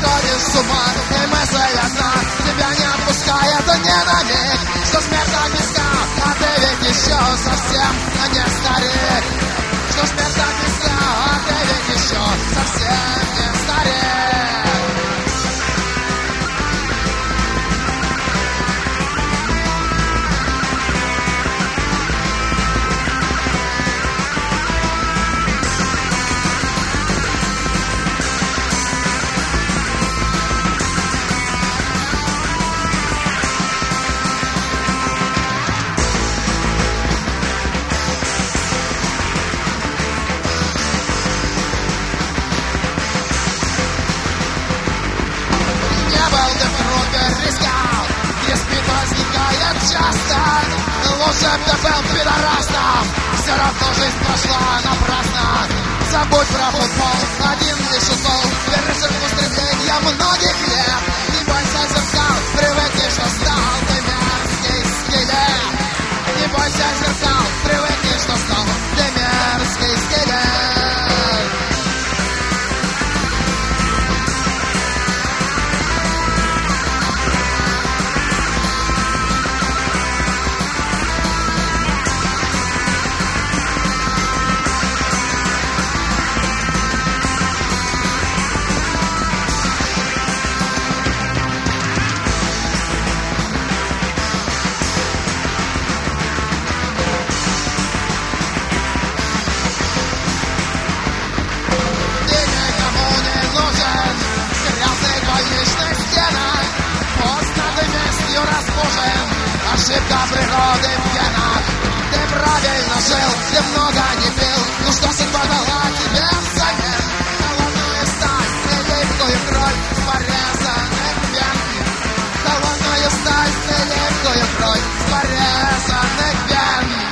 сходишь с ума, и мысль одна тебя не отпускает ни на миг, что смерть так близка, а ты ведь еще совсем не старик. Что смерть так близка, а ты ведь еще совсем не старик. Часто лучше б ты был пидорасом. Все равно жизнь прошла напрасно. Забудь про футбол, один лишь укол. Вернешься в устремления многих лет. Не бойся зеркал, привыкни, что стал ты мерзкий скелет. Не бойся зеркал, привыкни, что стал ты мерзкий скелет. Ошибка природы в генах. Ты правильно жил, ты много не пил. Ну что судьба дала тебе взамен? Холодную сталь и липкую кровь с порезанных вен. Холодную сталь и липкую кровь с порезанных вен.